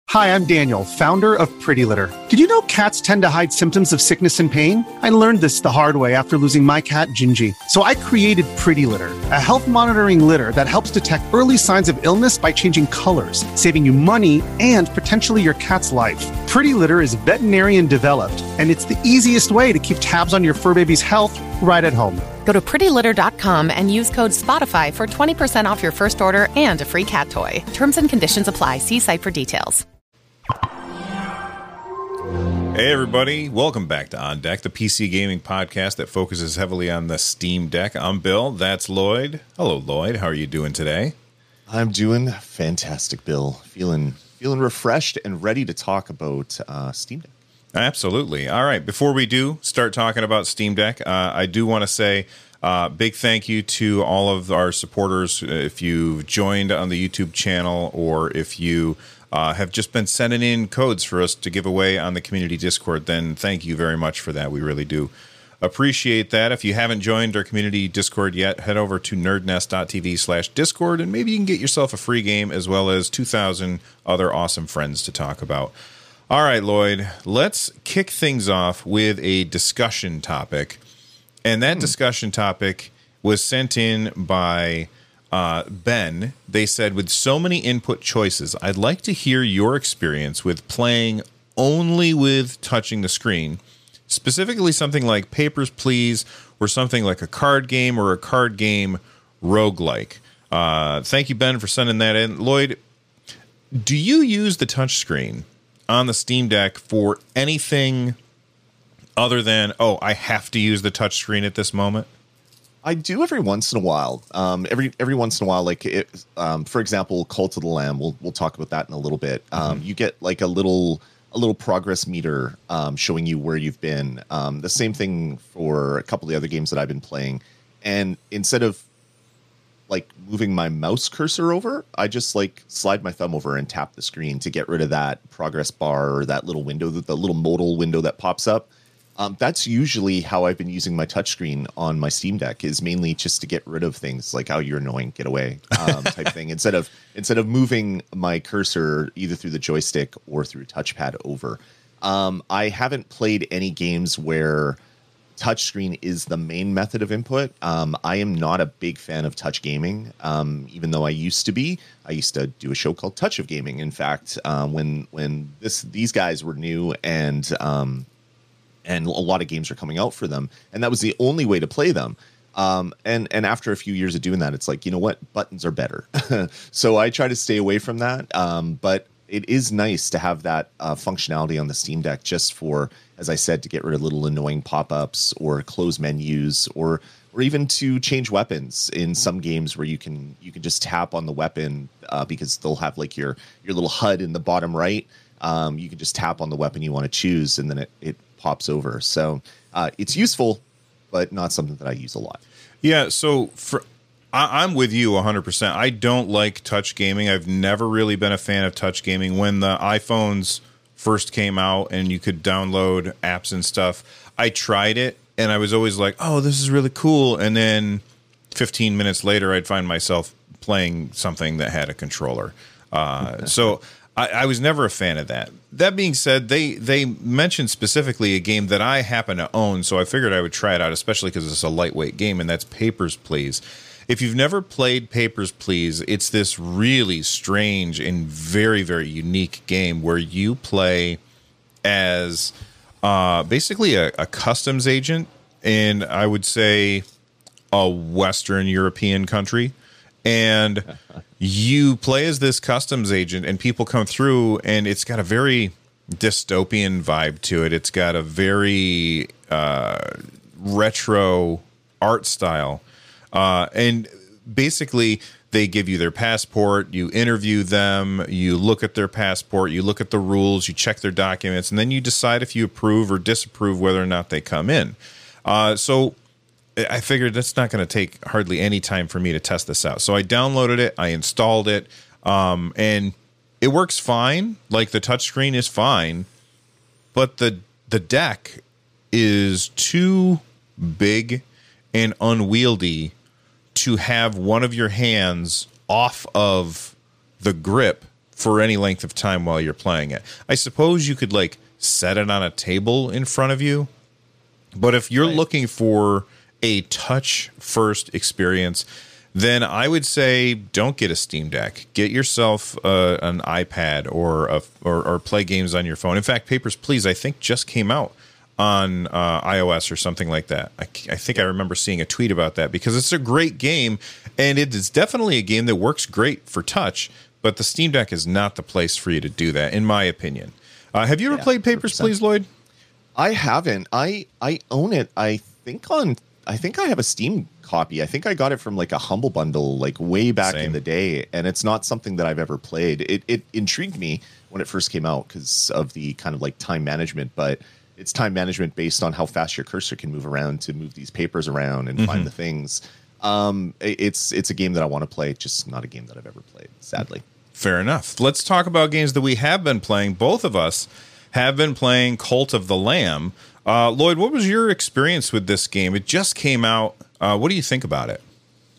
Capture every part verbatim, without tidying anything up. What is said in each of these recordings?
Hi, I'm Daniel, founder of Pretty Litter. Did you know cats tend to hide symptoms of sickness and pain? I learned this the hard way after losing my cat, Gingy. So I created Pretty Litter, a health monitoring litter that helps detect early signs of illness by changing colors, saving you money and potentially your cat's life. Pretty Litter is veterinarian developed, and it's the easiest way to keep tabs on your fur baby's health right at home. Go to pretty litter dot com and use code SPOTIFY for twenty percent off your first order and a free cat toy. Terms and conditions apply. See site for details. Hey everybody, welcome back to On Deck, the P C gaming podcast that focuses heavily on the Steam Deck. I'm Bill, that's Lloyd. Hello Lloyd, how are you doing today? I'm doing fantastic, Bill. Feeling feeling refreshed and ready to talk about uh, Steam Deck. Absolutely. All right, before we do start talking about Steam Deck, uh, I do want to say uh, big thank you to all of our supporters. If you've joined on the YouTube channel or if you Uh, have just been sending in codes for us to give away on the community Discord, then thank you very much for that. We really do appreciate that. If you haven't joined our community Discord yet, head over to nerdnest.tv slash Discord, and maybe you can get yourself a free game as well as two thousand other awesome friends to talk about. All right, Lloyd, let's kick things off with a discussion topic. And that hmm. discussion topic was sent in by Uh, Ben. They said, with so many input choices, I'd like to hear your experience with playing only with touching the screen, specifically something like Papers, Please, or something like a card game or a card game roguelike. Uh, thank you, Ben, for sending that in. Lloyd, do you use the touchscreen on the Steam Deck for anything other than, oh, I have to use the touchscreen at this moment? I do every once in a while. Um, every every once in a while, like it, um, for example, Cult of the Lamb. We'll we'll talk about that in a little bit. Um, mm-hmm. You get like a little a little progress meter um, showing you where you've been. Um, the same thing for a couple of the other games that I've been playing. And instead of like moving my mouse cursor over, I just like slide my thumb over and tap the screen to get rid of that progress bar or that little window, the little modal window that pops up. Um, that's usually how I've been using my touchscreen on my Steam Deck, is mainly just to get rid of things like, oh, you're annoying, get away, um, type thing. Instead of instead of moving my cursor either through the joystick or through touchpad over. Um, I haven't played any games where touchscreen is the main method of input. Um, I am not a big fan of touch gaming, um, even though I used to be. I used to do a show called Touch of Gaming. In fact, um, when when this these guys were new and um, and a lot of games are coming out for them, and that was the only way to play them. Um, and and after a few years of doing that, it's like, you know what, buttons are better. So I try to stay away from that. Um, but it is nice to have that uh, functionality on the Steam Deck, just for, as I said, to get rid of little annoying pop-ups or close menus, or or even to change weapons in some games where you can you can just tap on the weapon uh, because they'll have like your your little H U D in the bottom right. Um, you can just tap on the weapon you want to choose, and then it it pops over. So uh, it's useful, but not something that I use a lot. Yeah, so for I, I'm with you one hundred percent. I don't like touch gaming. I've never really been a fan of touch gaming. When the iPhones first came out and you could download apps and stuff, I tried it, and I was always like, oh, this is really cool. And then fifteen minutes later, I'd find myself playing something that had a controller. Uh, so I, I was never a fan of that. That being said, they they mentioned specifically a game that I happen to own, so I figured I would try it out, especially because it's a lightweight game, and that's Papers, Please. If you've never played Papers, Please, it's this really strange and very, very unique game where you play as uh, basically a, a customs agent in, I would say, a Western European country. And you play as this customs agent, and people come through, and it's got a very dystopian vibe to it. It's got a very uh, retro art style. Uh, and basically, they give you their passport, you interview them, you look at their passport, you look at the rules, you check their documents, and then you decide if you approve or disapprove whether or not they come in. Uh, so I figured that's not going to take hardly any time for me to test this out. So I downloaded it, I installed it, um, and it works fine. Like, the touchscreen is fine, but the the deck is too big and unwieldy to have one of your hands off of the grip for any length of time while you're playing it. I suppose you could like set it on a table in front of you, but if you're Right. looking for a touch first experience, then I would say don't get a Steam Deck. Get yourself uh, an iPad or, a, or or play games on your phone. In fact, Papers, Please, I think just came out on uh, iOS or something like that. I, I think I remember seeing a tweet about that because it's a great game, and it is definitely a game that works great for touch, but the Steam Deck is not the place for you to do that, in my opinion. Uh, have you ever Yeah, played Papers, one hundred percent. Please, Lloyd? I haven't. I I own it. I think on. I think I have a Steam copy. I think I got it from like a Humble Bundle, like way back Same. in the day, and it's not something that I've ever played. It it intrigued me when it first came out because of the kind of like time management, but it's time management based on how fast your cursor can move around to move these papers around and Mm-hmm. find the things. Um, it- it's it's a game that I want to play, just not a game that I've ever played, sadly. Fair enough. Let's talk about games that we have been playing. Both of us have been playing Cult of the Lamb. Uh, Lloyd, what was your experience with this game? It just came out. Uh, what do you think about it?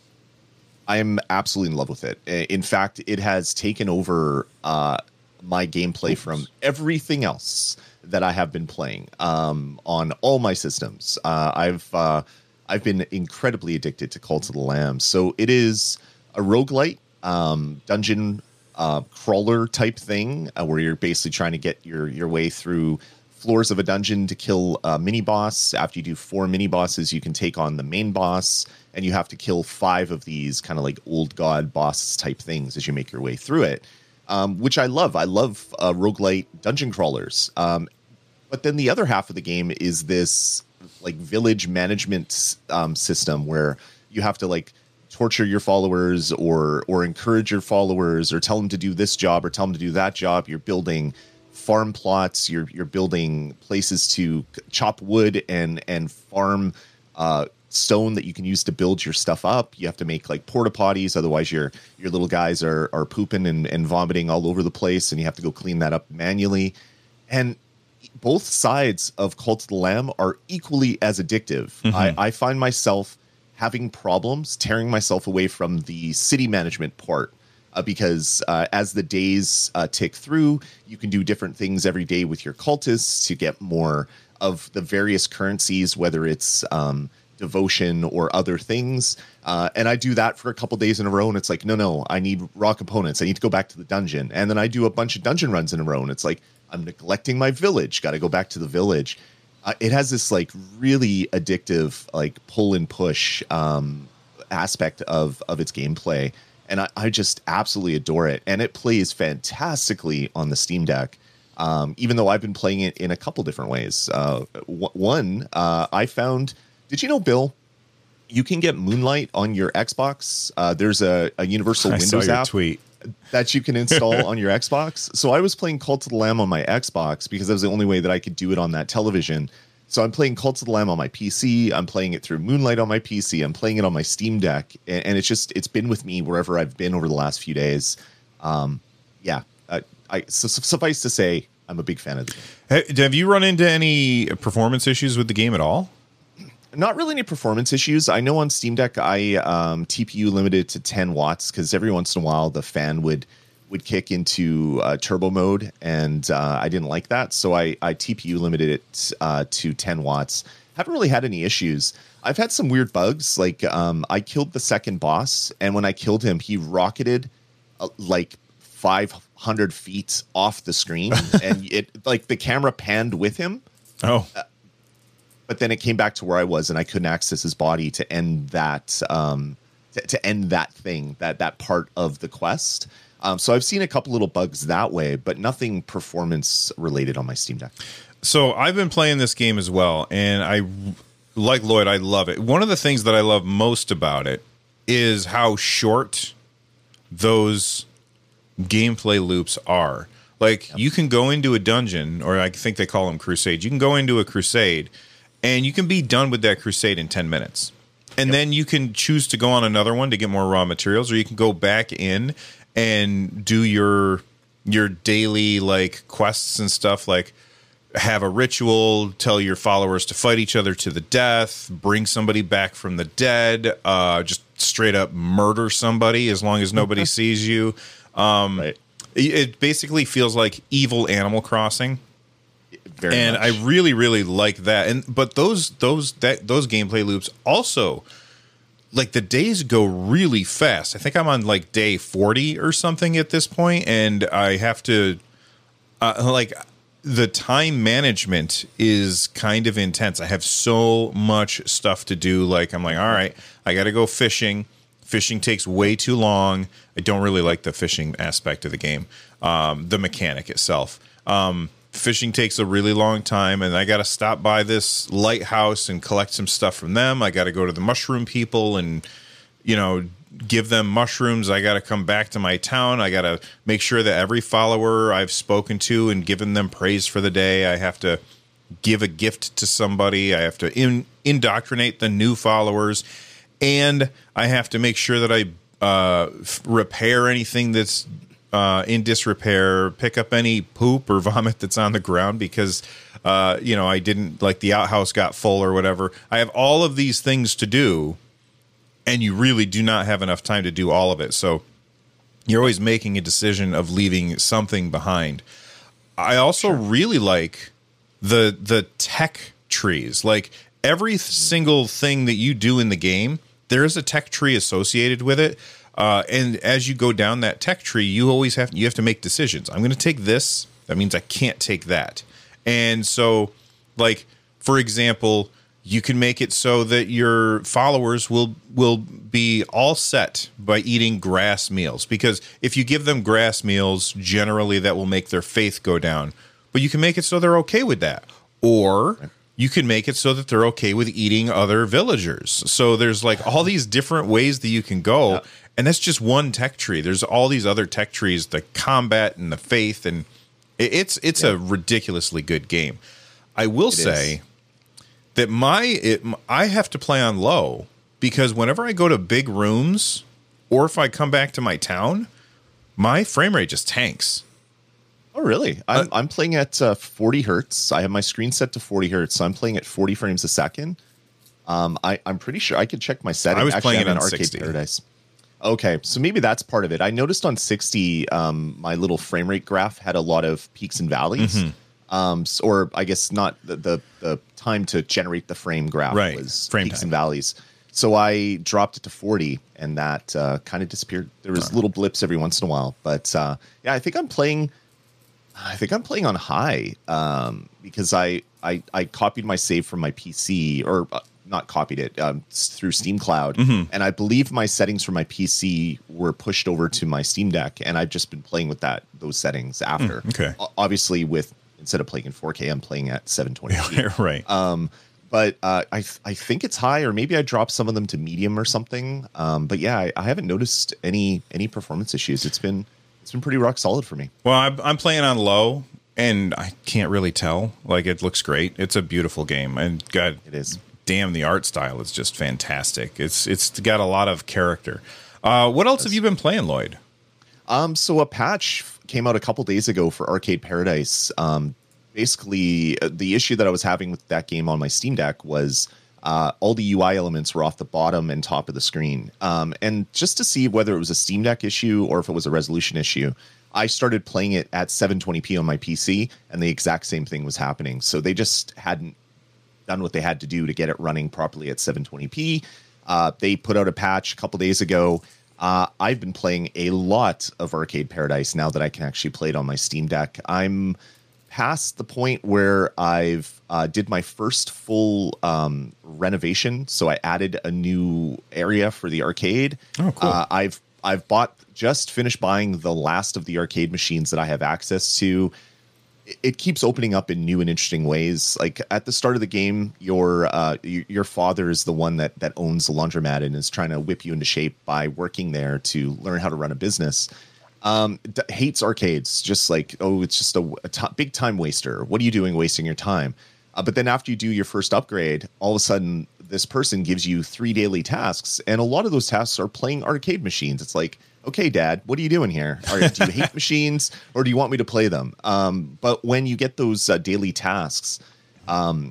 I'm absolutely in love with it. In fact, it has taken over uh, my gameplay from everything else that I have been playing um, on all my systems. Uh, I've uh, I've been incredibly addicted to Cult of the Lamb. So it is a roguelite um, dungeon uh, crawler type thing uh, where you're basically trying to get your your way through floors of a dungeon to kill a mini boss. After you do four mini bosses, you can take on the main boss, and you have to kill five of these kind of like old god boss type things as you make your way through it, um, which I love. I love uh, roguelite dungeon crawlers. Um, but then the other half of the game is this like village management um, system where you have to like torture your followers or or encourage your followers or tell them to do this job or tell them to do that job. You're building farm plots, you're you're building places to chop wood and and farm uh stone that you can use to build your stuff up. You have to make like porta potties, otherwise your your little guys are are pooping and, and vomiting all over the place, and you have to go clean that up manually. And both sides of Cult of the Lamb are equally as addictive. Mm-hmm. I, I find myself having problems tearing myself away from the city management part. Uh, because uh, as the days uh, tick through, you can do different things every day with your cultists to get more of the various currencies, whether it's um, devotion or other things. Uh, and I do that for a couple days in a row, and it's like, no, no, I need raw components. I need to go back to the dungeon. And then I do a bunch of dungeon runs in a row, and it's like, I'm neglecting my village. Got to go back to the village. Uh, it has this like really addictive like pull and push um, aspect of of its gameplay. And I, I just absolutely adore it. And it plays fantastically on the Steam Deck, um, even though I've been playing it in a couple different ways. Uh, w- one, uh, I found, did you know, Bill, you can get Moonlight on your Xbox? Uh, there's a, a Universal I Windows saw your app tweet. that you can install on your Xbox. So I was playing Cult of the Lamb on my Xbox because that was the only way that I could do it on that television. So I'm playing Cult of the Lamb on my P C. I'm playing it through Moonlight on my P C. I'm playing it on my Steam Deck. And, and it's just, it's been with me wherever I've been over the last few days. Um, yeah. Uh, I, so, suffice to say, I'm a big fan of the game. Hey, have you run into any performance issues with the game at all? Not really any performance issues. I know on Steam Deck, I um, T P U limited to ten watts because every once in a while the fan would would kick into uh, turbo mode, and uh, I didn't like that. So I, I T P U limited it uh, to ten watts. Haven't really had any issues. I've had some weird bugs. Like um, I killed the second boss, and when I killed him, he rocketed uh, like five hundred feet off the screen, and it like the camera panned with him. Oh, Uh, but then it came back to where I was, and I couldn't access his body to end that um, to, to end that thing, that that part of the quest. Um, so I've seen a couple little bugs that way, but nothing performance related on my Steam Deck. so I've been playing this game as well, and I, like Lloyd, I love it. One of the things that I love most about it is how short those gameplay loops are. Like, yep. You can go into a dungeon, or I think they call them crusades. You can go into a crusade, and you can be done with that crusade in ten minutes. And yep. then you can choose to go on another one to get more raw materials, or you can go back in and do your your daily like quests and stuff, like have a ritual, tell your followers to fight each other to the death, bring somebody back from the dead, uh, just straight up murder somebody as long as nobody sees you. Um, right. It, it basically feels like evil Animal Crossing. Very and much. I really, really like that. And but those those that those gameplay loops also, like, the days go really fast. I think I'm on like day forty or something at this point, and I have to uh, like the time management is kind of intense. I have so much stuff to do. Like, I'm like, all right, I got to go fishing. Fishing takes way too long. I don't really like the fishing aspect of the game, um, the mechanic itself. Um, Fishing takes a really long time, and I got to stop by this lighthouse and collect some stuff from them. I got to go to the mushroom people and, you know, give them mushrooms. I got to come back to my town. I got to make sure that every follower I've spoken to and given them praise for the day. I have to give a gift to somebody. I have to in, indoctrinate the new followers, and I have to make sure that I uh, f- repair anything that's Uh, in disrepair, pick up any poop or vomit that's on the ground because, uh, you know, I didn't, like, the outhouse got full or whatever. I have all of these things to do, and you really do not have enough time to do all of it. So you're always making a decision of leaving something behind. I also sure. really like the the tech trees. Like, every single thing that you do in the game, there is a tech tree associated with it. Uh, and as you go down that tech tree, you always have you have to make decisions. I'm going to take this. That means I can't take that. And so, like, for example, you can make it so that your followers will will be all set by eating grass meals. Because if you give them grass meals, generally that will make their faith go down. But you can make it so they're okay with that. Or you can make it so that they're okay with eating other villagers. So there's, like, all these different ways that you can go. Yeah. And that's just one tech tree. There's all these other tech trees, the combat and the faith, and it's it's yeah. a ridiculously good game. I will it say is. that my it, I have to play on low because whenever I go to big rooms or if I come back to my town, my frame rate just tanks. Oh, really? I'm uh, I'm playing at uh, forty hertz. I have my screen set to forty hertz, so I'm playing at forty frames a second. Um, I I'm pretty sure I could check my settings. I was Actually, playing I'm it on in Arcade sixty. Paradise. Okay, so maybe that's part of it. I noticed on sixty, um, my little frame rate graph had a lot of peaks and valleys. Mm-hmm. Um, or I guess not the, the the time to generate the frame graph right. was frame peaks time. and valleys. So I dropped it to forty, and that uh, kind of disappeared. There was oh. little blips every once in a while, but uh, yeah, I think I'm playing. I think I'm playing on high um, because I, I I copied my save from my P C or. Uh, not copied it um, through Steam Cloud. Mm-hmm. And I believe my settings for my P C were pushed over to my Steam Deck. And I've just been playing with that, those settings after. Mm, okay. O- obviously with, instead of playing in four K, I'm playing at seven twenty p. Right. Um, but uh, I th- I think it's high, or maybe I dropped some of them to medium or something. Um, but yeah, I, I haven't noticed any, any performance issues. It's been, it's been pretty rock solid for me. Well, I'm, I'm playing on low and I can't really tell. Like, it looks great. It's a beautiful game. And God, it is. Damn, the art style is just fantastic. It's it's got a lot of character. Uh, what else have you been playing, Lloyd? Um, so a patch came out a couple days ago for Arcade Paradise. Um, basically, uh, the issue that I was having with that game on my Steam Deck was uh, all the U I elements were off the bottom and top of the screen. Um, and just to see whether it was a Steam Deck issue or if it was a resolution issue, I started playing it at seven twenty p on my P C, and the exact same thing was happening. So they just hadn't done what they had to do to get it running properly at seven twenty p. Uh, they put out a patch a couple days ago. Uh, I've been playing a lot of Arcade Paradise now that I can actually play it on my Steam Deck. I'm past the point where I've uh, did my first full um, renovation. So I added a new area for the arcade. Oh, cool. Uh, I've I've bought just finished buying the last of the arcade machines that I have access to. It keeps opening up in new and interesting ways. Like at the start of the game, your uh, your father is the one that that owns the laundromat and is trying to whip you into shape by working there to learn how to run a business. Um, d- hates arcades, just like, oh, it's just a, a t- big time waster. What are you doing wasting your time? Uh, but then after you do your first upgrade, all of a sudden this person gives you three daily tasks, and a lot of those tasks are playing arcade machines. It's like, okay, Dad, what are you doing here? Are, do you hate machines, or do you want me to play them? Um, but when you get those uh, daily tasks, um,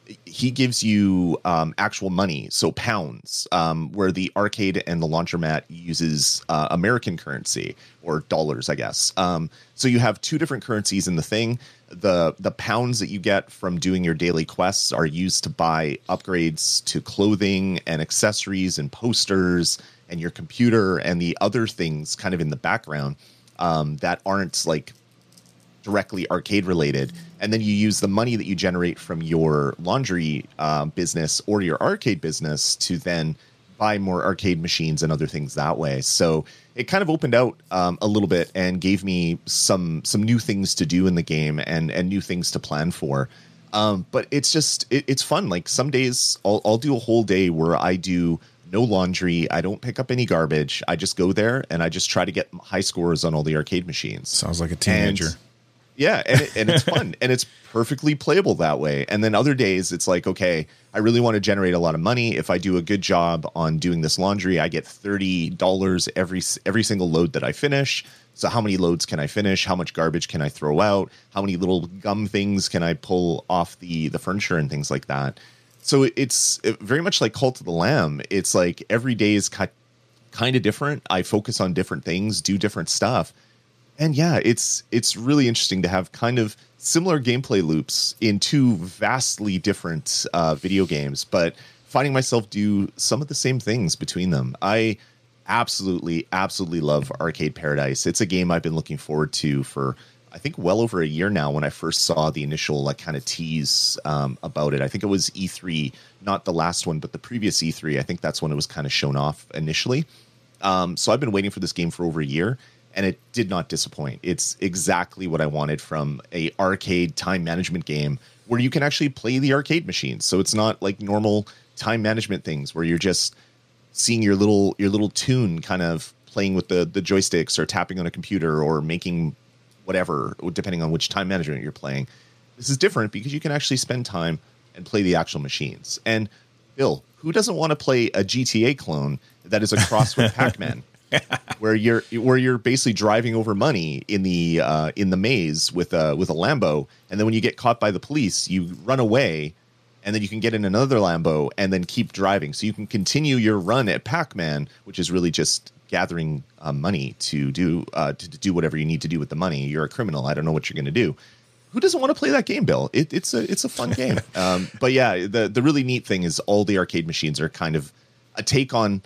he gives you um, actual money, so pounds, um, where the arcade and the laundromat uses uh, American currency or dollars, I guess. Um, so you have two different currencies in the thing. The the pounds that you get from doing your daily quests are used to buy upgrades to clothing and accessories and posters and your computer and the other things kind of in the background um, that aren't like directly arcade related. And then you use the money that you generate from your laundry uh, business or your arcade business to then buy more arcade machines and other things that way. So it kind of opened out um, a little bit and gave me some some new things to do in the game and and new things to plan for. Um, but it's just it, it's fun. Like some days I'll, I'll do a whole day where I do no laundry. I don't pick up any garbage. I just go there and I just try to get high scores on all the arcade machines. Sounds like a teenager. And, yeah, and it, and it's fun, and it's perfectly playable that way. And then other days, it's like, okay, I really want to generate a lot of money. If I do a good job on doing this laundry, I get thirty dollars every every single load that I finish. So how many loads can I finish? How much garbage can I throw out? How many little gum things can I pull off the the furniture and things like that? So it's very much like Cult of the Lamb. It's like every day is kind of different. I focus on different things, do different stuff. And yeah, it's it's really interesting to have kind of similar gameplay loops in two vastly different uh, video games, but finding myself do some of the same things between them. I absolutely, absolutely love Arcade Paradise. It's a game I've been looking forward to for, I think, well over a year now when I first saw the initial like kind of tease um, about it. I think it was E three, not the last one, but the previous E three. I think that's when it was kind of shown off initially. Um, so I've been waiting for this game for over a year. And it did not disappoint. It's exactly what I wanted from a arcade time management game where you can actually play the arcade machines. So it's not like normal time management things where you're just seeing your little your little tune kind of playing with the, the joysticks or tapping on a computer or making whatever, depending on which time management you're playing. This is different because you can actually spend time and play the actual machines. And Bill, who doesn't want to play a G T A clone that is a cross with Pac-Man? where you're where you're basically driving over money in the uh, in the maze with a with a Lambo, and then when you get caught by the police, you run away, and then you can get in another Lambo and then keep driving. So you can continue your run at Pac-Man, which is really just gathering uh, money to do uh, to, to do whatever you need to do with the money. You're a criminal. I don't know what you're going to do. Who doesn't want to play that game, Bill? It, it's a it's a fun game. Um, but yeah, the the really neat thing is all the arcade machines are kind of a take on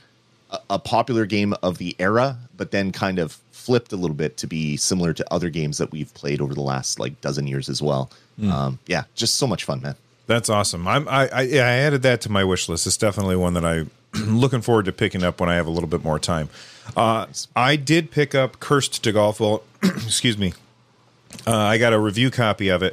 a popular game of the era, but then kind of flipped a little bit to be similar to other games that we've played over the last like dozen years as well. Mm. Um, yeah, just so much fun, man. That's awesome. I'm, I, I, yeah, I added that to my wish list. It's definitely one that I'm looking forward to picking up when I have a little bit more time. Uh, nice. I did pick up Cursed to Golf. Well, excuse me. Uh, I got a review copy of it,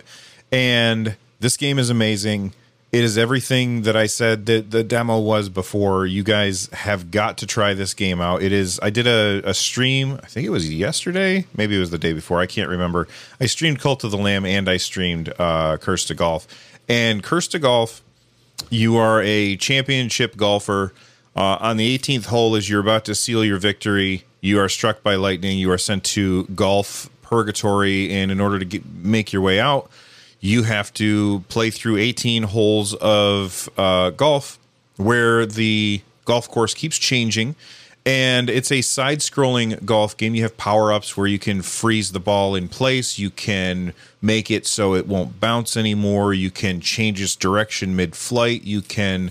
and this game is amazing. It is everything that I said that the demo was before. You guys have got to try this game out. It is. I did a, a stream. I think it was yesterday. Maybe it was the day before. I can't remember. I streamed Cult of the Lamb and I streamed uh, Cursed to Golf. And Cursed to Golf, you are a championship golfer. Uh, on the eighteenth hole, as you're about to seal your victory, you are struck by lightning. You are sent to golf purgatory, and in order to get, make your way out, you have to play through eighteen holes of uh, golf where the golf course keeps changing. And it's a side-scrolling golf game. You have power-ups where you can freeze the ball in place. You can make it so it won't bounce anymore. You can change its direction mid-flight. You can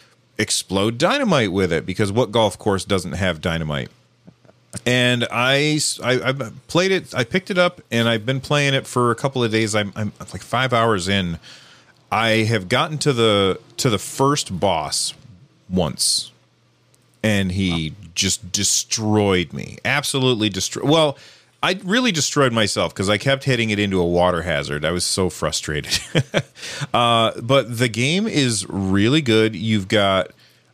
explode dynamite with it, because what golf course doesn't have dynamite? And I, I, I played it. I picked it up, and I've been playing it for a couple of days. I'm, I'm like five hours in. I have gotten to the to the first boss once, and he wow. just destroyed me. Absolutely destroyed. Well, I really destroyed myself because I kept hitting it into a water hazard. I was so frustrated. uh, but the game is really good. You've got.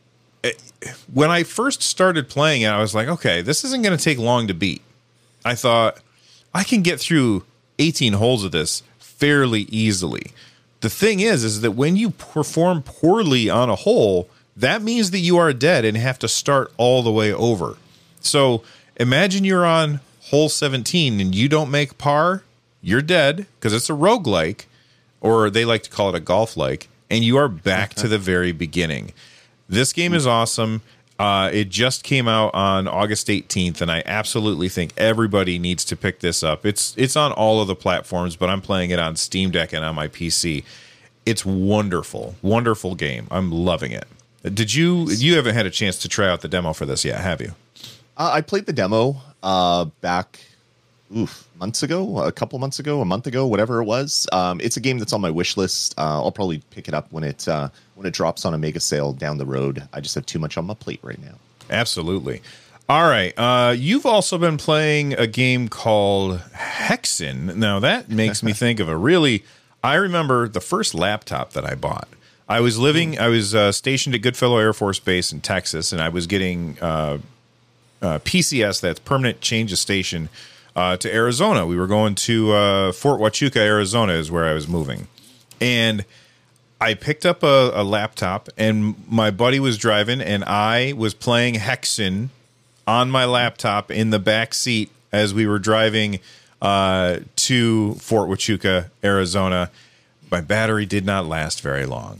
When I first started playing it, I was like, okay, this isn't going to take long to beat. I thought, I can get through eighteen holes of this fairly easily. The thing is, is that when you perform poorly on a hole, that means that you are dead and have to start all the way over. So imagine you're on hole seventeen and you don't make par, you're dead, because it's a roguelike, or they like to call it a golf-like. and you are back to the very beginning. This game is awesome. Uh, it just came out on August eighteenth, and I absolutely think everybody needs to pick this up. It's it's on all of the platforms, but I'm playing it on Steam Deck and on my P C. It's wonderful, wonderful game. I'm loving it. Did you you haven't had a chance to try out the demo for this yet, have you? Uh, I played the demo uh, back oof, months ago, a couple months ago, a month ago, whatever it was. Um, it's a game that's on my wish list. Uh, I'll probably pick it up when it uh, when it drops on a mega sale down the road. I just have too much on my plate right now. Absolutely. All right. Uh, you've also been playing a game called Hexen. Now, that makes me think of a really... I remember the first laptop that I bought. I was living, I was uh, stationed at Goodfellow Air Force Base in Texas, and I was getting uh, uh, P C S, that's Permanent Change of Station, uh, to Arizona. We were going to uh, Fort Huachuca, Arizona is where I was moving. And I picked up a, a laptop, and my buddy was driving, and I was playing Hexen on my laptop in the back seat as we were driving uh, to Fort Huachuca, Arizona. My battery did not last very long.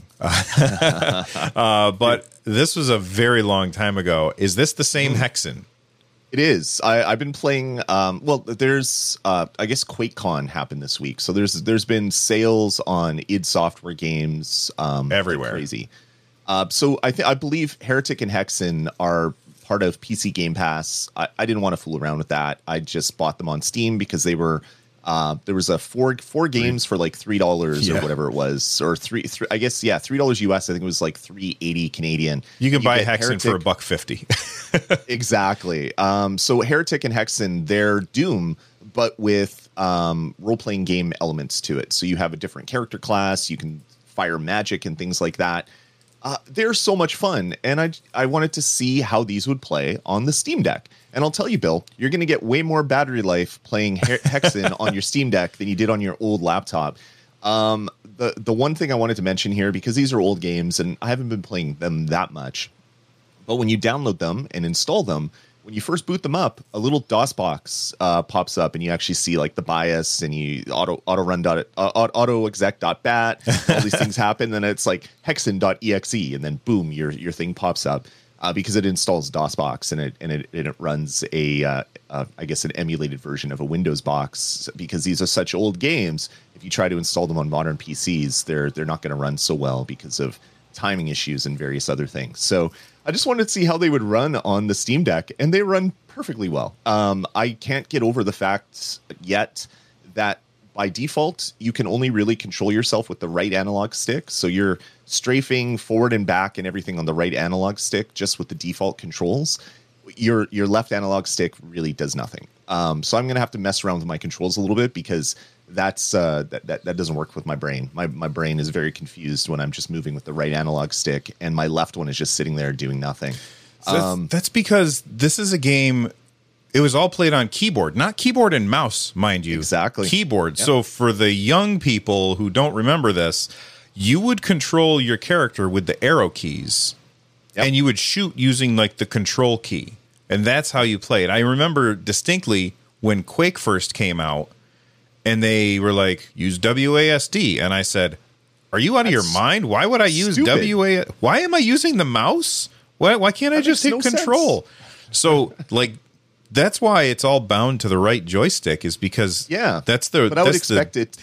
uh, but this was a very long time ago. Is this the same Hexen? It is. I, I've been playing. Um, well, there's. Uh, I guess QuakeCon happened this week, so there's there's been sales on id Software games um, everywhere. Like crazy. Uh, so I think I believe Heretic and Hexen are part of P C Game Pass. I, I didn't want to fool around with that. I just bought them on Steam because they were. Uh, there was a four four games for like three dollars yeah. or whatever it was, or three, three. I guess yeah, three dollars U S. I think it was like three eighty Canadian. You can you buy Hexen Heretic. for a buck fifty. Exactly. Um, so Heretic and Hexen, they're Doom, but with um, role playing game elements to it. So you have a different character class. You can fire magic and things like that. Uh, they're so much fun, and I I wanted to see how these would play on the Steam Deck. And I'll tell you, Bill, you're going to get way more battery life playing Hexen on your Steam Deck than you did on your old laptop. Um, the the one thing I wanted to mention here, because these are old games and I haven't been playing them that much, but when you download them and install them, when you first boot them up, a little DOS box uh, pops up, and you actually see like the BIOS, and you auto auto run dot uh, auto exec dot bat. All these things happen, and it's like hexen dot E X E, and then boom, your your thing pops up uh, because it installs DOSBox, and it and it and it runs a uh, uh, I guess an emulated version of a Windows box, because these are such old games. If you try to install them on modern P Cs, they're they're not going to run so well because of timing issues and various other things. So I just wanted to see how they would run on the Steam Deck, and they run perfectly well. Um, I can't get over the fact yet that by default, you can only really control yourself with the right analog stick. So you're strafing forward and back and everything on the right analog stick just with the default controls. Your your left analog stick really does nothing. Um, so I'm going to have to mess around with my controls a little bit, because that's uh, that, that that doesn't work with my brain. My my brain is very confused when I'm just moving with the right analog stick, and my left one is just sitting there doing nothing. So that's, um, that's because this is a game. It was all played on keyboard, not keyboard and mouse, mind you. Exactly. Keyboard. Yep. So for the young people who don't remember this, you would control your character with the arrow keys, yep. and you would shoot using like the control key. And that's how you played. I remember distinctly when Quake first came out, and they were like, use W A S D. And I said, are you out of That's your mind? Why would I use stupid. W A S D? Why am I using the mouse? Why, why can't I that just hit no control? Sense. So, like, that's why it's all bound to the right joystick, is because yeah, that's the. But I would that's expect the, it.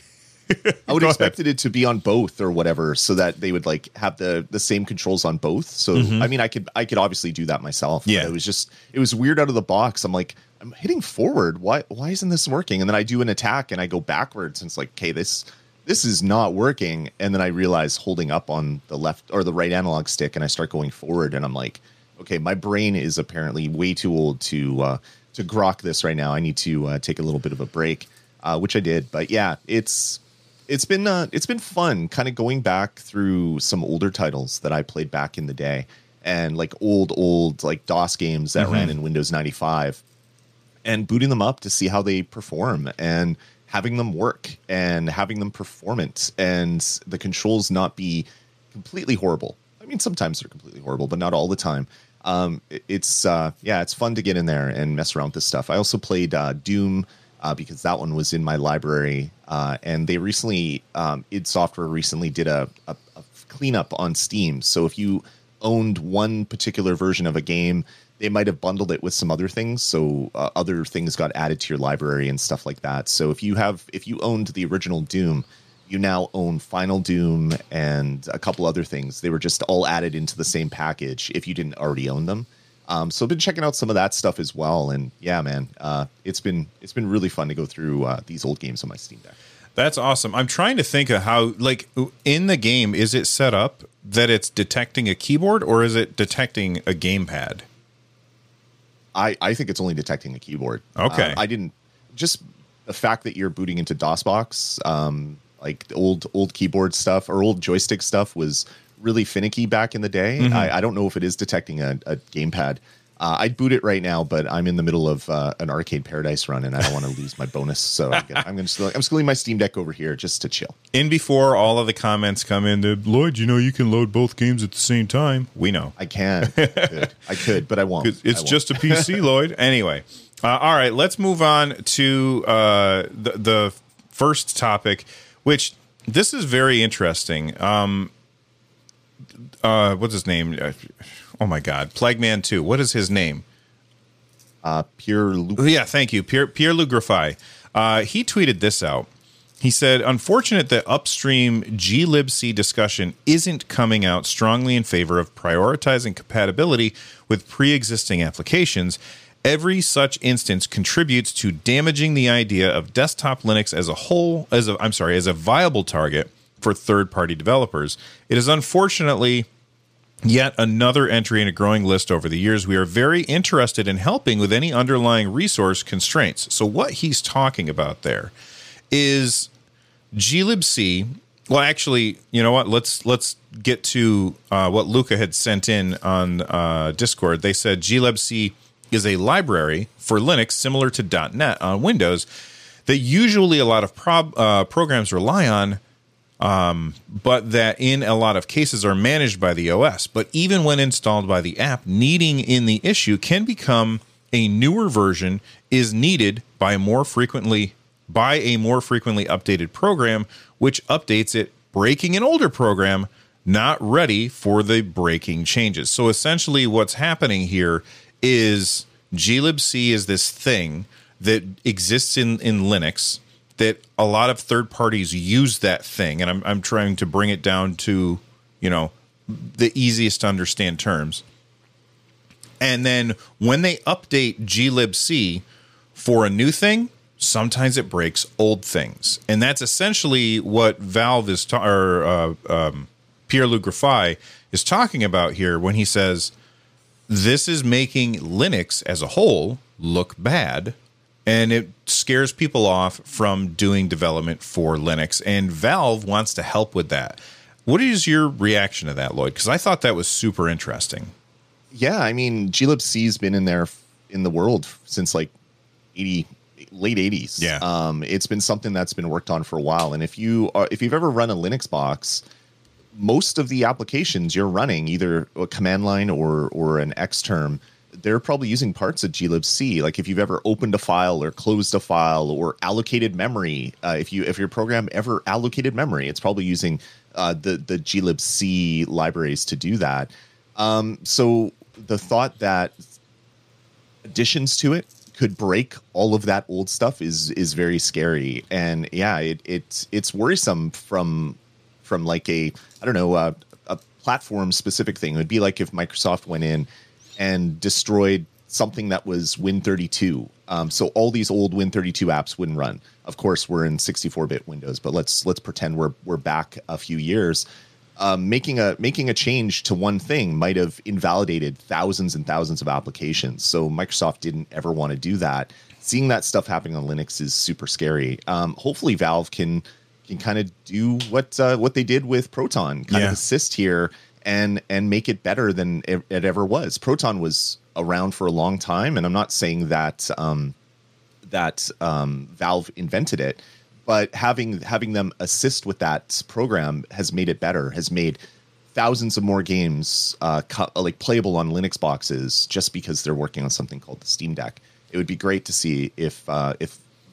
I would expect it to be on both or whatever, so that they would like have the the same controls on both. So mm-hmm. I mean, I could I could obviously do that myself. Yeah, it was just it was weird out of the box. I'm like, I'm hitting forward. Why why isn't this working? And then I do an attack and I go backwards, and it's like, okay, this this is not working. And then I realize holding up on the left or the right analog stick, and I start going forward, and I'm like, okay, my brain is apparently way too old to uh, to grok this right now. I need to uh, take a little bit of a break, uh, which I did. But yeah, it's. It's been uh, it's been fun kind of going back through some older titles that I played back in the day, and like old, old like DOS games that mm-hmm. ran in Windows ninety-five, and booting them up to see how they perform, and having them work, and having them performant, and the controls not be completely horrible. I mean, sometimes they're completely horrible, but not all the time. Um, it, it's uh, yeah, it's fun to get in there and mess around with this stuff. I also played uh, Doom. Uh, because that one was in my library, uh, and they recently, um, id Software recently did a, a, a cleanup on Steam. So if you owned one particular version of a game, they might have bundled it with some other things. So uh, other things got added to your library and stuff like that. So if you have, if you owned the original Doom, you now own Final Doom and a couple other things. They were just all added into the same package if you didn't already own them. Um, so I've been checking out some of that stuff as well. And yeah, man, uh, it's been, it's been really fun to go through uh, these old games on my Steam Deck. That's awesome. I'm trying to think of how, like, in the game, is it set up that it's detecting a keyboard or is it detecting a gamepad? I, I think it's only detecting a keyboard. Okay. Uh, I didn't, just the fact that you're booting into DOSBox, um, like the old old keyboard stuff or old joystick stuff was really finicky back in the day. Mm-hmm. I, I don't know if it is detecting a, a gamepad. Uh, I'd boot it right now, but I'm in the middle of uh, an Arcade Paradise run, and I don't want to lose my bonus. So I'm gonna, I'm going to I'm schooling my Steam Deck over here just to chill. In before all of the comments come in, the Lloyd, you know, you can load both games at the same time. We know I can, I could, I could but I won't. It's I won't. just a P C, Lloyd. Anyway, uh, all right, let's move on to uh, the the first topic, which this is very interesting. Um, uh, what's his name? Uh, Oh my God, Plague Man two. What is his name? Uh, Pierre Luc- Yeah, thank you. Pierre, Pierre Luc Graffai. Uh, he tweeted this out. He said, unfortunate that upstream glibc discussion isn't coming out strongly in favor of prioritizing compatibility with pre-existing applications. Every such instance contributes to damaging the idea of desktop Linux as a whole, as a, I'm sorry, as a viable target for third-party developers. It is unfortunately yet another entry in a growing list over the years. We are very interested in helping with any underlying resource constraints. So what he's talking about there is glibc. Well, actually, you know what? Let's let's get to uh, what Luca had sent in on uh, Discord. They said glibc is a library for Linux similar to .NET on Windows that usually a lot of prob- uh, programs rely on, Um, but that in a lot of cases are managed by the O S. But even when installed by the app, needing in the issue can become a newer version is needed by more frequently by a more frequently updated program, which updates it, breaking an older program not ready for the breaking changes. So essentially what's happening here is glibc is this thing that exists in, in Linux, that a lot of third parties use that thing, and I'm I'm trying to bring it down to, you know, the easiest to understand terms. And then when they update glibc for a new thing, sometimes it breaks old things, and that's essentially what Valve is ta- or uh, um, Pierre Luc Graffai is talking about here when he says this is making Linux as a whole look bad. And it scares people off from doing development for Linux. And Valve wants to help with that. What is your reaction to that, Lloyd? Because I thought that was super interesting. Yeah, I mean, glibc's been in there in the world since like eighty, late eighties. Yeah, um, it's been something that's been worked on for a while. And if you are, if you've ever run a Linux box, most of the applications you're running, either a command line or or an Xterm, they're probably using parts of glibc. Like if you've ever opened a file or closed a file or allocated memory, uh, if you if your program ever allocated memory, it's probably using uh, the the glibc libraries to do that. Um, so the thought that additions to it could break all of that old stuff is is very scary. And yeah, it it's it's worrisome from from like a I don't know uh, a platform specific thing. It would be like if Microsoft went in and destroyed something that was Win thirty-two. Um, so all these old Win thirty-two apps wouldn't run. Of course, we're in sixty-four bit Windows, but let's let's pretend we're we're back a few years. Um, making a making a change to one thing might have invalidated thousands and thousands of applications. So Microsoft didn't ever want to do that. Seeing that stuff happening on Linux is super scary. Um, hopefully, Valve can can kind of do what uh, what they did with Proton, kind yeah. of assist here. And and make it better than it, it ever was. Proton was around for a long time, and I'm not saying that um, that um, Valve invented it, but having having them assist with that program has made it better. Has made thousands of more games uh, co- like playable on Linux boxes just because they're working on something called the Steam Deck. It would be great to see if uh, if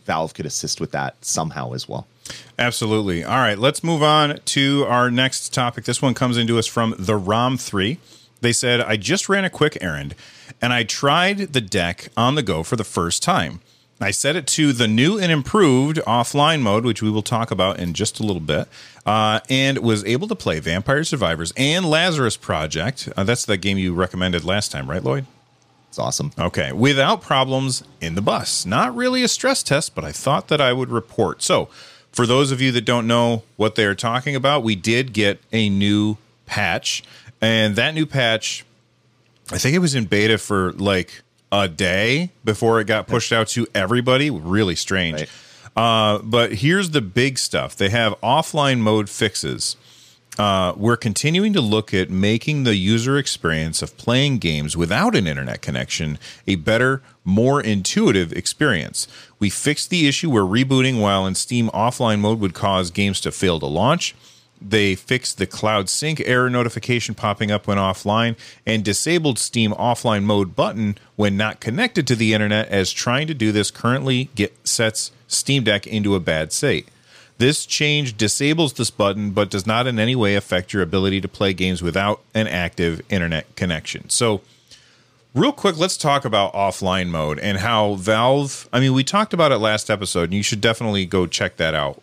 Valve could assist with that somehow as well. Absolutely. All right, let's move on to our next topic. This one comes into us from the ROM three. They said, I just ran a quick errand, and I tried the deck on the go for the first time. I set it to the new and improved offline mode, which we will talk about in just a little bit, uh, and was able to play Vampire Survivors and Lazarus Project. Uh, that's the game you recommended last time, right, Lloyd? It's awesome. Okay. Without problems in the bus. Not really a stress test, but I thought that I would report. So, for those of you that don't know what they're talking about, we did get a new patch, and that new patch, I think it was in beta for like a day before it got pushed out to everybody. Really strange. Right. Uh, but here's the big stuff. They have offline mode fixes. Uh, we're continuing to look at making the user experience of playing games without an internet connection a better, more intuitive experience. We fixed the issue where rebooting while in Steam offline mode would cause games to fail to launch. They fixed the cloud sync error notification popping up when offline and disabled Steam offline mode button when not connected to the internet, as trying to do this currently get sets Steam Deck into a bad state. This change disables this button, but does not in any way affect your ability to play games without an active internet connection. So, real quick, let's talk about offline mode and how Valve, I mean, we talked about it last episode, and you should definitely go check that out.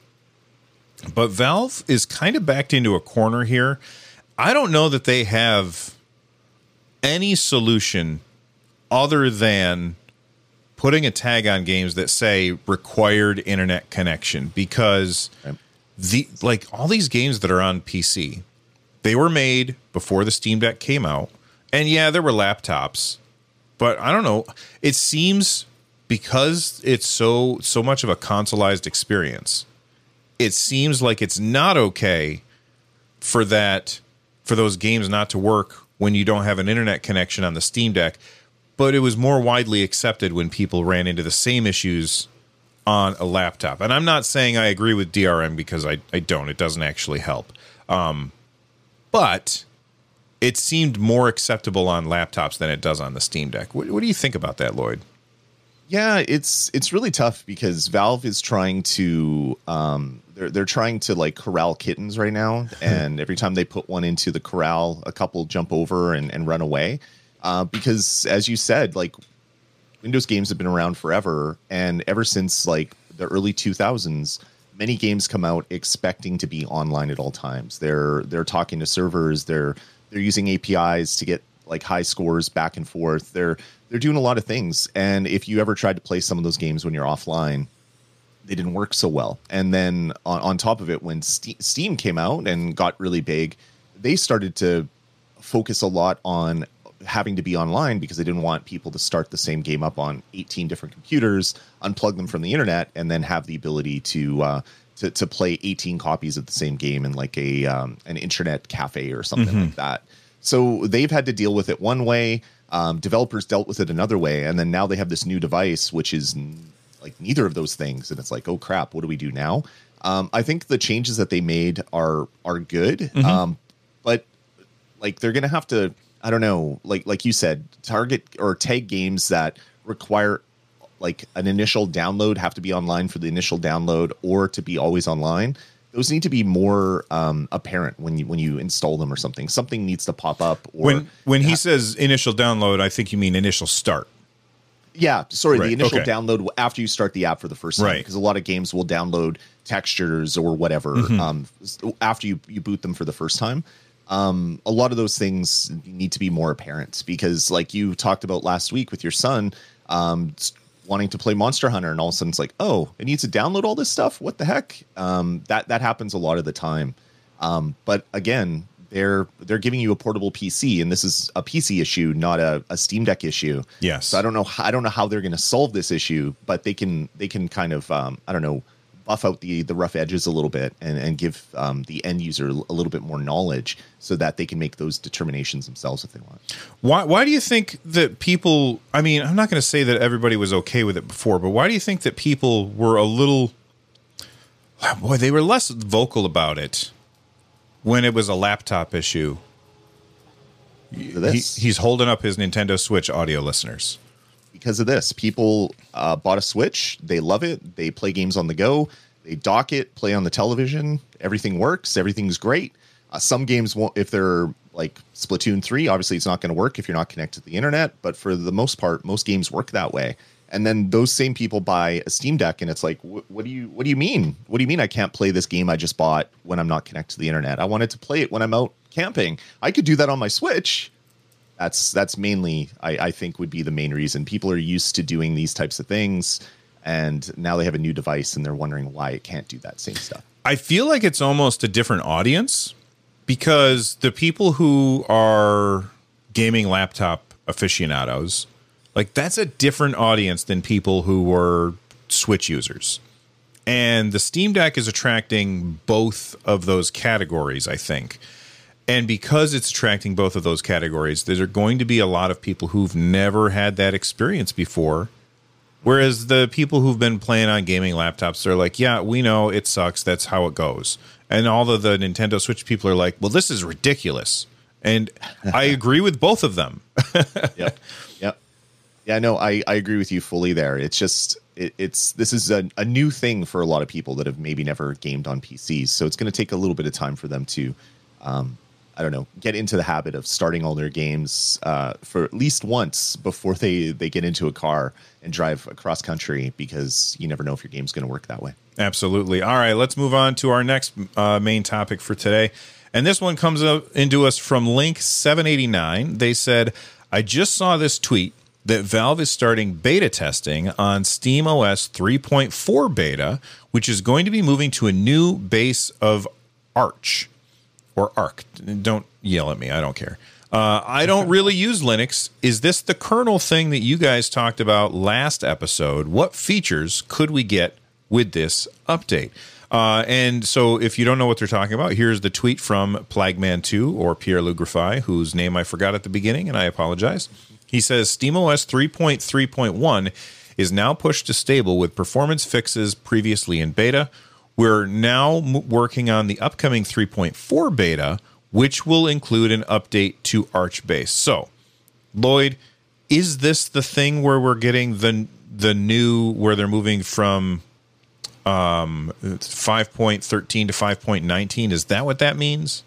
But Valve is kind of backed into a corner here. I don't know that they have any solution other than putting a tag on games that say required internet connection, because okay. the like all these games that are on P C, they were made before the Steam Deck came out. And yeah, there were laptops, but I don't know. It seems because it's so so much of a consoleized experience, it seems like it's not okay for that for those games not to work when you don't have an internet connection on the Steam Deck. But it was more widely accepted when people ran into the same issues on a laptop. And I'm not saying I agree with D R M, because I, I don't. It doesn't actually help. Um, but it seemed more acceptable on laptops than it does on the Steam Deck. What, what do you think about that, Lloyd? Yeah, it's it's really tough because Valve is trying to um, they're they're trying to like corral kittens right now, and every time they put one into the corral, a couple jump over and, and run away. Uh, because as you said, like Windows games have been around forever, and ever since like the early two thousands, many games come out expecting to be online at all times. They're they're talking to servers, they're they're using A P Is to get like high scores back and forth. They're they're doing a lot of things, and if you ever tried to play some of those games when you're offline, they didn't work so well. And then on, on top of it, when Ste- Steam came out and got really big, they started to focus a lot on having to be online because they didn't want people to start the same game up on eighteen different computers, unplug them from the internet, and then have the ability to uh, to, to play eighteen copies of the same game in like a um, an internet cafe or something mm-hmm. like that. So they've had to deal with it one way. Um, developers dealt with it another way, and then now they have this new device which is n- like neither of those things, and it's like, oh crap, what do we do now? Um, I think the changes that they made are are good, mm-hmm. um, but like they're gonna have to. I don't know, like like you said, target or tag games that require like an initial download, have to be online for the initial download or to be always online. Those need to be more um, apparent when you when you install them or something. Something needs to pop up. Or when when he says initial download, I think you mean initial start. Yeah, sorry, right. the initial okay. download after you start the app for the first time, right. because a lot of games will download textures or whatever mm-hmm. um, after you, you boot them for the first time. Um, a lot of those things need to be more apparent because like you talked about last week with your son, um, wanting to play Monster Hunter, and all of a sudden it's like, oh, it needs to download all this stuff. What the heck? Um, that, that happens a lot of the time. Um, but again, they're, they're giving you a portable P C, and this is a P C issue, not a, a Steam Deck issue. Yes. So I don't know. I don't know how they're going to solve this issue, but they can, they can kind of, um, I don't know, buff out the the rough edges a little bit and, and give um, the end user a little bit more knowledge so that they can make those determinations themselves if they want. Why why do you think that people, I mean, I'm not going to say that everybody was okay with it before, but why do you think that people were a little, boy, they were less vocal about it when it was a laptop issue? He, he's holding up his Nintendo Switch, audio listeners. because of this. People uh, bought a Switch. They love it. They play games on the go. They dock it, play on the television. Everything works. Everything's great. Uh, some games won't, if they're like Splatoon three, obviously it's not going to work if you're not connected to the internet. But for the most part, most games work that way. And then those same people buy a Steam Deck, and it's like, what do you what do you mean? What do you mean I can't play this game I just bought when I'm not connected to the internet? I wanted to play it when I'm out camping. I could do that on my Switch. That's that's mainly, I, I think, would be the main reason. People are used to doing these types of things, and now they have a new device, and they're wondering why it can't do that same stuff. I feel like it's almost a different audience, because the people who are gaming laptop aficionados, like, that's a different audience than people who were Switch users. And the Steam Deck is attracting both of those categories, I think. And because it's attracting both of those categories, there are going to be a lot of people who've never had that experience before. Whereas the people who've been playing on gaming laptops are like, yeah, we know it sucks. That's how it goes. And all of the Nintendo Switch people are like, well, this is ridiculous. And I agree with both of them. Yep. Yep. Yeah, no, I, I agree with you fully there. It's just, it, it's this is a, a new thing for a lot of people that have maybe never gamed on P Cs. So it's going to take a little bit of time for them to, um, I don't know, get into the habit of starting all their games uh, for at least once before they, they get into a car and drive across country, because you never know if your game's going to work that way. Absolutely. All right, let's move on to our next uh, main topic for today. And this one comes up into us from Link seven eighty-nine. They said, I just saw this tweet that Valve is starting beta testing on SteamOS three point four beta, which is going to be moving to a new base of Arch. Or Arc. Don't yell at me. I don't care. Uh, I don't really use Linux. Is this the kernel thing that you guys talked about last episode? What features could we get with this update? Uh, and so if you don't know what they're talking about, here's the tweet from Plagman two, or Pierre Lugrafy, whose name I forgot at the beginning, and I apologize. He says, SteamOS three point three point one is now pushed to stable with performance fixes previously in beta. We're now m- working on the upcoming three point four beta, which will include an update to Archbase. So, Lloyd, is this the thing where we're getting the the new, where they're moving from um, five point thirteen to five point nineteen? Is that what that means?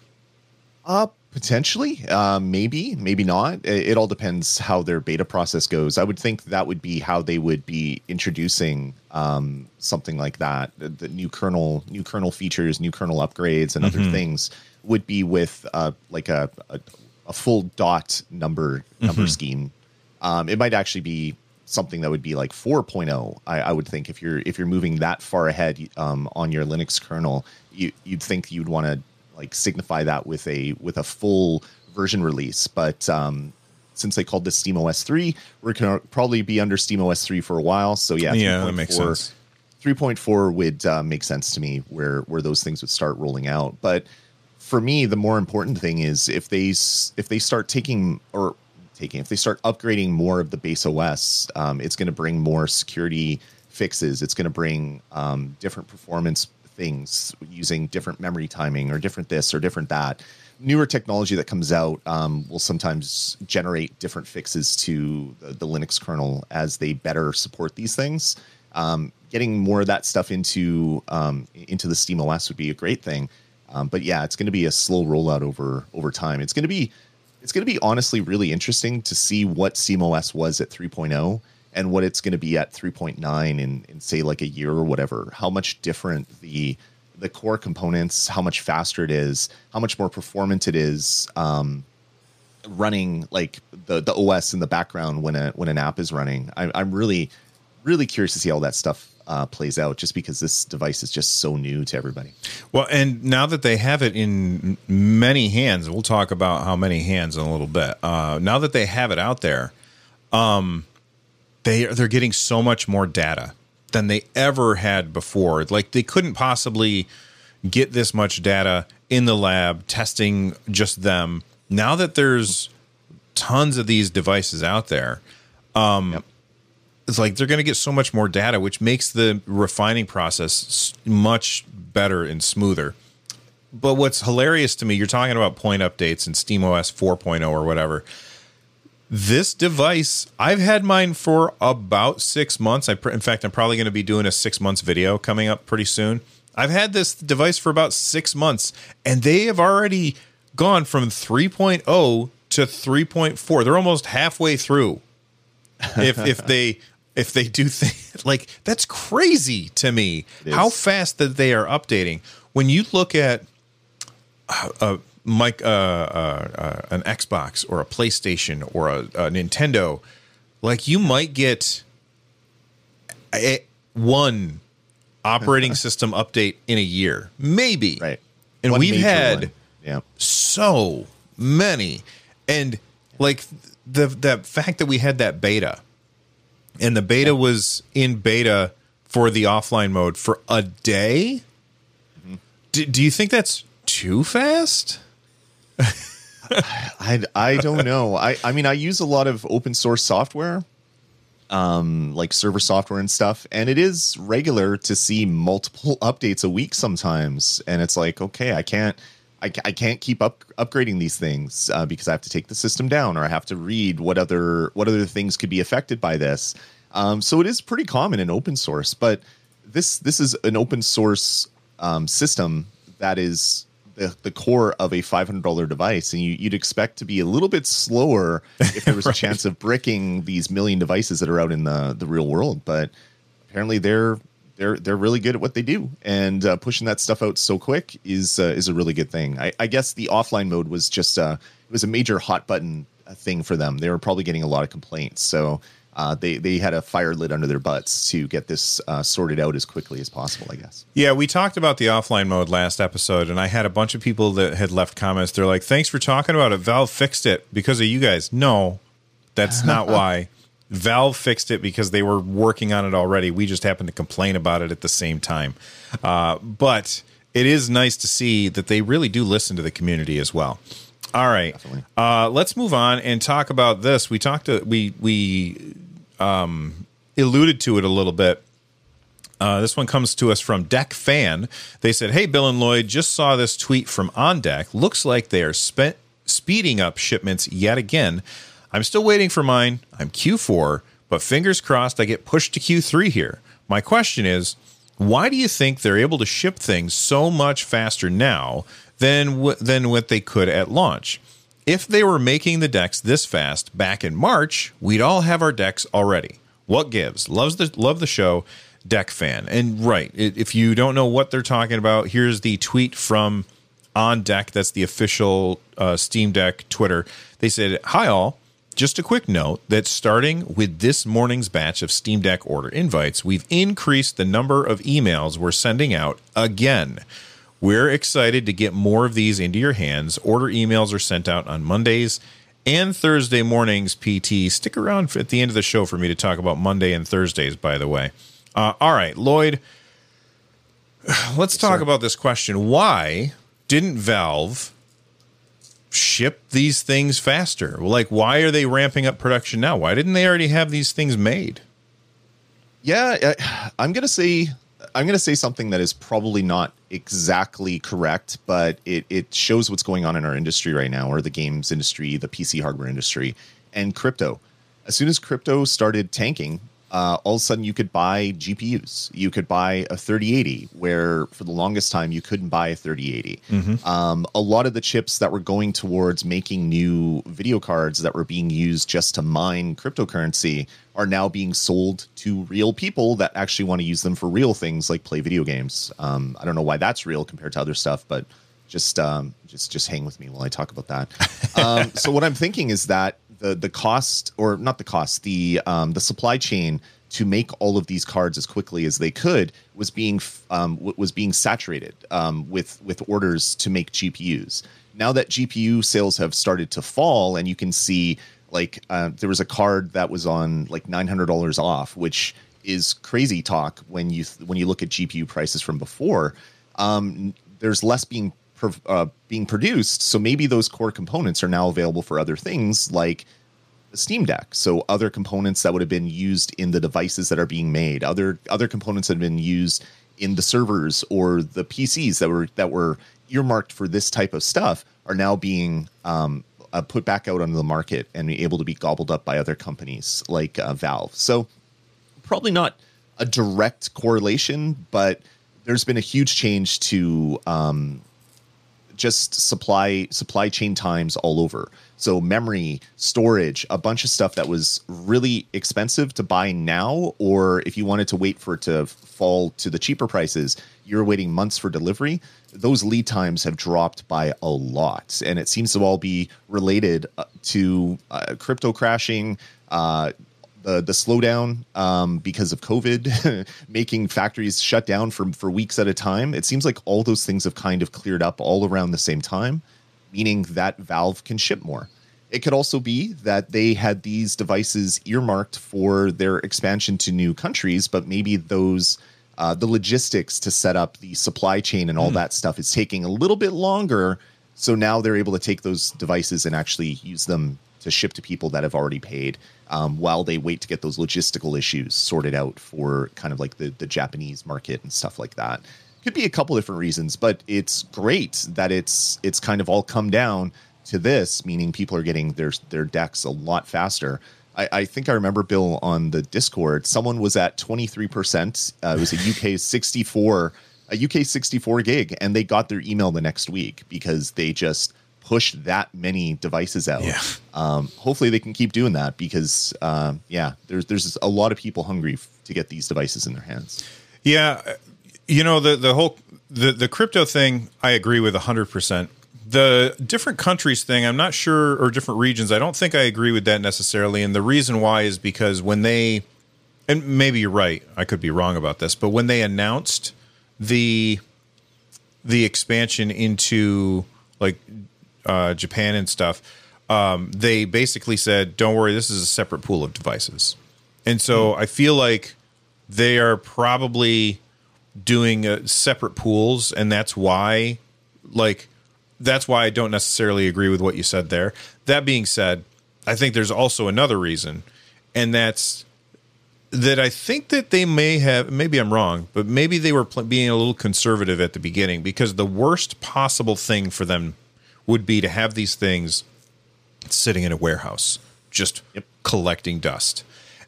Uh, potentially. Uh, maybe, maybe not. It, it all depends how their beta process goes. I would think that would be how they would be introducing um, something like that. The, the new kernel, new kernel features, new kernel upgrades, and mm-hmm. other things would be with uh, like a, a a full dot number number mm-hmm. scheme. Um, it might actually be something that would be like four point oh. I, I would think if you're if you're moving that far ahead um, on your Linux kernel, you, you'd think you'd want to like signify that with a with a full version release. But um, since they called this SteamOS three, we're going to probably be under SteamOS three for a while. So yeah, yeah, that makes sense. three point four would uh, make sense to me, where where those things would start rolling out. But for me, the more important thing is if they if they start taking or taking if they start upgrading more of the base O S, um, it's going to bring more security fixes. It's going to bring um, different performance things using different memory timing or different this or different that. Newer technology that comes out um, will sometimes generate different fixes to the, the Linux kernel as they better support these things. Um, getting more of that stuff into um, into the SteamOS would be a great thing. Um, but yeah, it's going to be a slow rollout over over time. It's going to be it's going to be honestly really interesting to see what SteamOS was at three point oh and what it's going to be at three point nine in, in say like a year or whatever. How much different the the core components, how much faster it is, how much more performant it is, um, running like the the O S in the background when a when an app is running. I, I'm really really curious to see how all that stuff Uh, plays out, just because this device is just so new to everybody. Well, and now that they have it in many hands, we'll talk about how many hands in a little bit. Uh, now that they have it out there, um, they they're getting so much more data than they ever had before. Like they couldn't possibly get this much data in the lab testing just them. Now that there's tons of these devices out there, um, yep. It's like they're going to get so much more data, which makes the refining process much better and smoother. But what's hilarious to me, you're talking about point updates and SteamOS four point oh or whatever. This device, I've had mine for about six months. I, pr- in fact, I'm probably going to be doing a six months video coming up pretty soon. I've had this device for about six months, and they have already gone from three point oh to three point four. They're almost halfway through. If if they if they do things like that's crazy to me. How fast that they are updating. When you look at uh, uh Mike, uh, uh, uh, an Xbox or a PlayStation or a, a Nintendo, like you might get a, one operating system update in a year, maybe. Right. And One we've major had one. Yeah. so many, and like the the fact that we had that beta, and the beta was in beta for the offline mode for a day. Mm-hmm. Do, do you think that's too fast? I, I don't know. I, I mean, I use a lot of open source software, um, like server software and stuff, and it is regular to see multiple updates a week sometimes. And it's like, okay, I can't, I, I can't keep up upgrading these things uh, because I have to take the system down, or I have to read what other what other things could be affected by this. Um, so it is pretty common in open source, but this this is an open source um, system that is The, the core of a five hundred dollars device, and you, you'd expect to be a little bit slower if there was right. a chance of bricking these million devices that are out in the, the real world. But apparently they're they're they're really good at what they do, and uh, pushing that stuff out so quick is uh, is a really good thing. I, I guess the offline mode was just uh, it was a major hot button thing for them. They were probably getting a lot of complaints, so Uh, they they had a fire lit under their butts to get this uh, sorted out as quickly as possible, I guess. Yeah, we talked about the offline mode last episode, and I had a bunch of people that had left comments. They're like, thanks for talking about it. Valve fixed it because of you guys. No, that's not why. Valve fixed it because they were working on it already. We just happened to complain about it at the same time. Uh, but it is nice to see that they really do listen to the community as well. All right, uh, let's move on and talk about this. We talked to we we um, alluded to it a little bit. Uh, this one comes to us from Deck Fan. They said, "Hey, Bill and Lloyd, just saw this tweet from On Deck. Looks like they are spe- speeding up shipments yet again. I'm still waiting for mine. I'm Q four, but fingers crossed I get pushed to Q three here. My question is, why do you think they're able to ship things so much faster now than w- than what they could at launch? If they were making the decks this fast back in March, we'd all have our decks already. What gives? Loves the love the show, Deck Fan." And right, if you don't know what they're talking about, here's the tweet from On Deck. That's the official uh, Steam Deck Twitter. They said, "Hi all. Just a quick note that starting with this morning's batch of Steam Deck order invites, we've increased the number of emails we're sending out again. We're excited to get more of these into your hands. Order emails are sent out on Mondays and Thursday mornings, P T. Stick around at the end of the show for me to talk about Monday and Thursdays, by the way. Uh, all right, Lloyd, let's yes, talk sir. about this question. Why didn't Valve ship these things faster? Like, why are they ramping up production now? Why didn't they already have these things made?" Yeah, I'm going to say... I'm going to say something that is probably not exactly correct, but it, it shows what's going on in our industry right now, or the games industry, the P C hardware industry, and crypto. As soon as crypto started tanking, uh, all of a sudden you could buy G P Us. You could buy a thirty eighty, where for the longest time you couldn't buy a thirty eighty. Mm-hmm. Um, a lot of the chips that were going towards making new video cards that were being used just to mine cryptocurrency are now being sold to real people that actually want to use them for real things like play video games. Um, I don't know why that's real compared to other stuff, but just um, just just hang with me while I talk about that. Um, so what I'm thinking is that the the cost, or not the cost, the um, the supply chain to make all of these cards as quickly as they could was being um, was being saturated um, with with orders to make G P Us. Now that G P U sales have started to fall, and you can see, like, uh, there was a card that was on like nine hundred dollars off, which is crazy talk when you when you look at G P U prices from before. Um, there's less being uh, being produced, so maybe those core components are now available for other things like the Steam Deck. So other components that would have been used in the devices that are being made, other other components that have been used in the servers or the P Cs that were that were earmarked for this type of stuff are now being um, uh, put back out onto the market and be able to be gobbled up by other companies like uh, Valve. So probably not a direct correlation, but there's been a huge change to um, just supply supply chain times all over. So memory, storage, a bunch of stuff that was really expensive to buy now, or if you wanted to wait for it to fall to the cheaper prices, you're waiting months for delivery. Those lead times have dropped by a lot, and it seems to all be related to uh, crypto crashing, uh, the the slowdown um, because of COVID, making factories shut down for for weeks at a time. It seems like all those things have kind of cleared up all around the same time, meaning that Valve can ship more. It could also be that they had these devices earmarked for their expansion to new countries, but maybe those uh, the logistics to set up the supply chain and all mm. that stuff is taking a little bit longer. So now they're able to take those devices and actually use them to ship to people that have already paid um, while they wait to get those logistical issues sorted out for kind of like the, the Japanese market and stuff like that. Could be a couple different reasons, but it's great that it's it's kind of all come down to this, meaning people are getting their their decks a lot faster. I, I think I remember, Bill, on the Discord, someone was at twenty-three percent. Uh, it was a U K sixty-four, a U K sixty-four gig, and they got their email the next week because they just pushed that many devices out. Yeah. Um, hopefully they can keep doing that because, um, yeah, there's there's a lot of people hungry f- to get these devices in their hands. Yeah. You know, the, the whole the, the crypto thing, I agree with one hundred percent. The different countries thing, I'm not sure, or different regions, I don't think I agree with that necessarily. And the reason why is because when they, and maybe you're right, I could be wrong about this, but when they announced the the expansion into like uh, Japan and stuff, um, they basically said, don't worry, this is a separate pool of devices. And so I feel like they are probably doing uh, separate pools, and that's why, like, that's why I don't necessarily agree with what you said there. That being said, I think there's also another reason, and that's that I think that they may have, maybe I'm wrong, but maybe they were pl- being a little conservative at the beginning, because the worst possible thing for them would be to have these things sitting in a warehouse, just yep. collecting dust.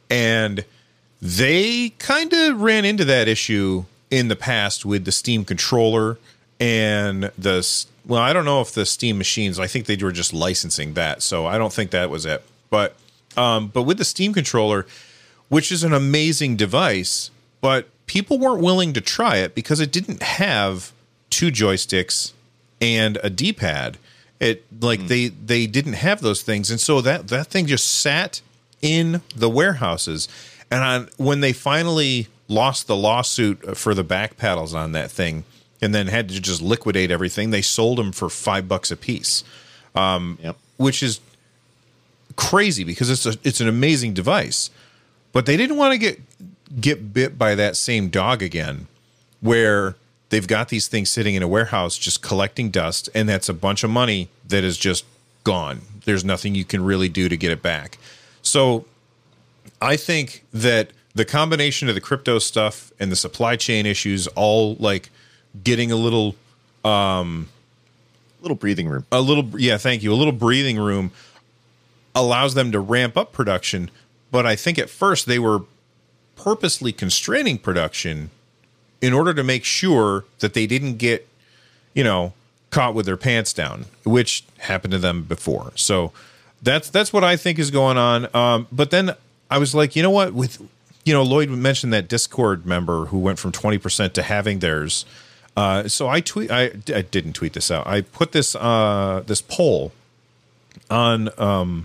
And they kind of ran into that issue in the past with the Steam controller and the, well, I don't know if the Steam machines, I think they were just licensing that. So I don't think that was it. But, um, but with the Steam controller, which is an amazing device, but people weren't willing to try it because it didn't have two joysticks and a D-pad. It like mm. they, they didn't have those things. And so that, that thing just sat in the warehouses. And on, when they finally lost the lawsuit for the back paddles on that thing and then had to just liquidate everything, they sold them for five bucks a piece, um, yep. which is crazy because it's a, it's an amazing device. But they didn't want to get get bit by that same dog again, where they've got these things sitting in a warehouse just collecting dust, and that's a bunch of money that is just gone. There's nothing you can really do to get it back. So I think that the combination of the crypto stuff and the supply chain issues all like getting a little um little breathing room. A little yeah, thank you. A little breathing room allows them to ramp up production, but I think at first they were purposely constraining production in order to make sure that they didn't get, you know, caught with their pants down, which happened to them before. So that's that's what I think is going on. Um but then I was like, you know what, with you know, Lloyd mentioned that Discord member who went from twenty percent to having theirs. Uh, so I tweet, I, I didn't tweet this out. I put this, uh, this poll on, um,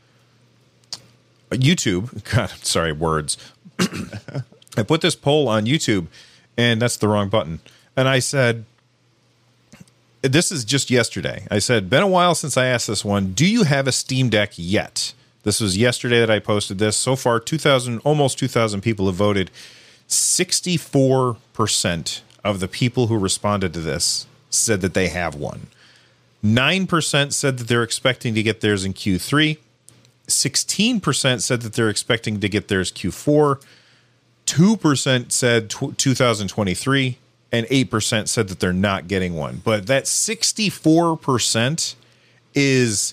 YouTube. God, sorry, words. I put this poll on YouTube, and that's the wrong button. And I said, this is just yesterday. I said, been a while since I asked this one. Do you have a Steam Deck yet? This was yesterday that I posted this. So far, two thousand, almost two thousand people have voted. sixty-four percent of the people who responded to this said that they have one. nine percent said that they're expecting to get theirs in Q three. sixteen percent said that they're expecting to get theirs Q four. two percent said tw- two thousand twenty-three. And eight percent said that they're not getting one. But that sixty-four percent is